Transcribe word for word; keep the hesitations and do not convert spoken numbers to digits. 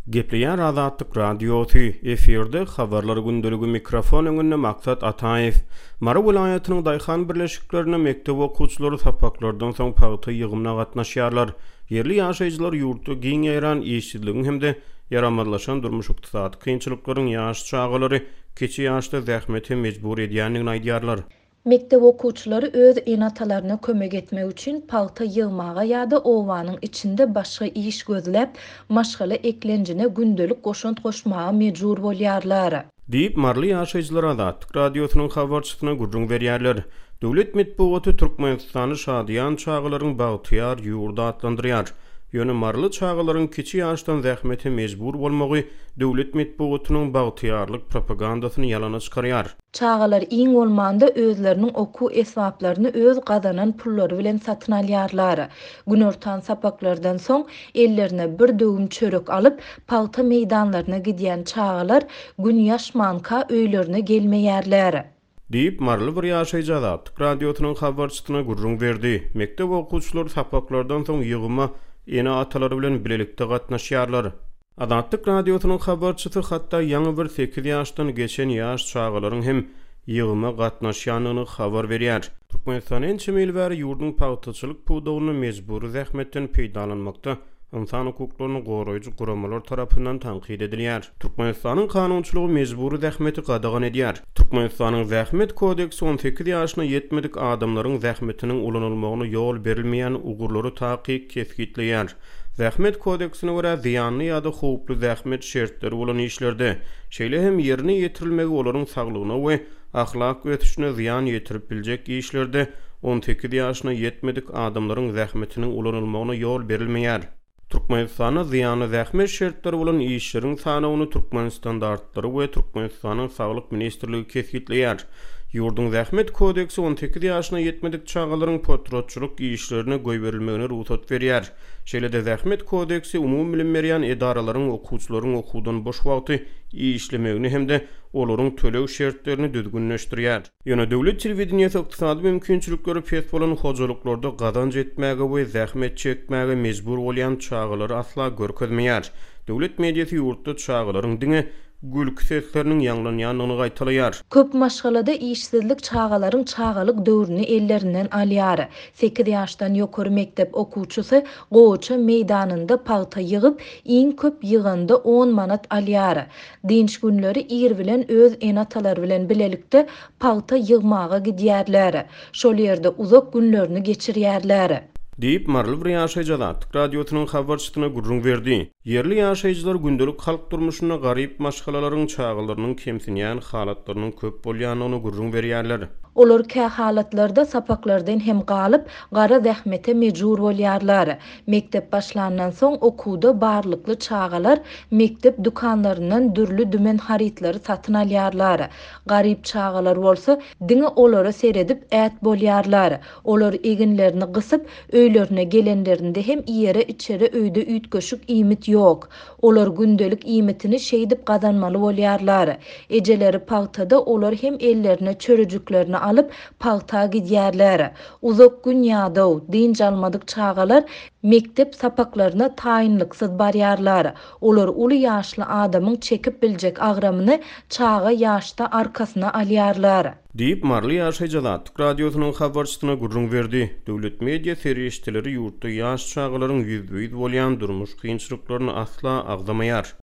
Gepleyen Azatlyk Radiosu efirde habarlar gündölügi mikrofon öňünde maksat Ataev. Mara vilayatynyň Daýhan birleşiklerine mektep okuwçylary tapaklardan soň paýta ýygymyna gatnaşýarlar. Yerli ýaşaýjylar ýurtda giň ýaran işçiligiň hemde ýaramadlaşan durmuş ykdysady kynçylyklaryň ýaş çağalary keçi ýaşda zähmete mejbur edýändigini aýdýarlar. Mektep okuwçylary öz enatalaryna kömek etmek üçin paýta ýygmaga ýa-da owanyň içinde başga iş gözläp, maşgala eklenjine gündölük goşunt goşmaga mejbur bolýarlar. Diýip marly ýaşaýjylar Azatlyk Radiosynyň habarçysyna gurrun berýärler. Döwlet medeniýeti Türkmenistany şadyan çağalaryň bagtyar ýurda atlandyrýar. Ýöne marly çağalaryň keçi ýaşdan zähmete mejbur bolmagy döwlet medeniýetiniň bagtyarlyk propagandasyny ýalana çykarýar. Çağalar iň bolmanda özleriniň oku esbaplaryny öz gazanan pullary bilen satyn alýarlar. Günortan sapaklardan soň ellerine bir döwüm çörek alyp paýta meýdanlaryna gidýän çağalar gün ýaşmanka öýlerine gelmeýärler. Diýip marly bir ýaşaýjy Azatlyk Radiosynyň habarçysyna gurrun berdi. Mektep okuwçylary sapaklardan soň ýygyma ene atalary bilen bilelikde gatnaşýarlar. Azatlyk Radiosynyň habarçysy hatda ýaňy bir sekiz ýaşdan geçen ýaş çağalaryň hem ýygyma gatnaşýanyny habar berýär. Türkmenistanyň çemil bäri ýurdun paýtaçylyk puwdagyny mejburi zähmetden peýdalanmakda insan hukuklaryny goraýjy guramalar tarapyndan tanqid edilýär. Türkmenistanyň kanunçylygy mejburi zähmeti gadagan edýär. Türkmenistanyň zähmet kodeksi on sekiz ýaşyna ýetmedik adamlaryň zähmetiniň ulanylmagyna ýol berilmeýän ugurlary takyk kesgitleýär. Zähmet kodeksine görä ziýanly ýa-da howply zähmet şertleri bolan işlerde şeýle hem ýerine ýetirilmegi olaryň saglygyna we ahlak ötüşine ziýan ýetirip biljek işlerde on sekiz ýaşyna ýetmedik adamlaryň zähmetiniň ulanylmagyna ýol berilmeýär. Türkmenistana ziýanly zähmet şertleri bolan işleriň sanawyny Türkmen standartlary we Türkmenistanyň Saglyk ministrligi kesgitleýär. Ýurdun zähmet kodeksi on sekiz ýaşyna ýetmedik çağalaryň potrotçylyk işlerine goý berilmegine ruhsat berýär. Şeýle-de zähmet kodeksi umum bilim berýän edaralaryň okuwçylaryň okuwdan boş wagty işlemegini hemde olaryň tölew şertlerini düzgünleşdirýär. Ýöne döwlet telewizionýasy ykdysady mümkinçilikleri pes bolan hojalyklarda gazanç etmäge we zähmet çekmäge mejbur bolýan çağalary asla görkezmeýär. Döwlet mediýasy ýurtda çağalaryň diňe gülk seslerinin ýanglanýanyny gaýtalyar. Köp maşgalada işsizlik çağalaryň çağalyk döwrüni ellerinden alýar. sekiz ýaşdan ýokary mektep okuwçysy goça meýdanynda paýta ýygyp, iň köp ýyganda on manat alýar. Dinç günleri ir bilen öz enatalary bilen bilelikde paýta ýygmaga gidýärler. Şol ýerde uzak günlerini geçirýärler. Diýip marly bir ýaşaýjy Azatlyk Radiosynyň habarçysyna gurrun berdi. Yerli ýaşaýjylar gündelik halk durmuşyna garyp maşgalalaryň çağalarynyň kemsinýän halatlarynyň köp bolýanyny gurrun berýärler. Olar kä halatlarda sapaklardan hem galyp, gara zähmete mejbur bolýarlar. Mektep başlanandan soň okuwda barlykly çağalar mektep dukanlaryndan dürli dümen haritlary satyn alýarlar. Garyp çağalar bolsa, diňe olary seredip ät bolýarlar. Olar eginlerini gysyp, öýlerine gelenlerinde hem ýere içeri öýde üýtgeşik iýmit ýok. Olar gündelik iýmitini şeýdip gazanmaly bolýarlar. Ejeleri paýtada olar hem ellerine çörejiklerini alyp paýta gidýärler. Uzak gün ýa-da dinç almadyk çağalar mektep sapaklaryna taýinliksyz barýarlar. Olar uly ýaşly adamyň çekip biljek agramyny çağa ýaşda arkasyna alýarlar. Diýip marly ýaşaýjy Azatlyk Radiosynyň habarçysyna gurrun berdi. Döwlet media serýeşçileri ýurtda ýaş çağalaryň ýüzüýiz bolýan durmuş kynçylyklaryny asla agdamaýar.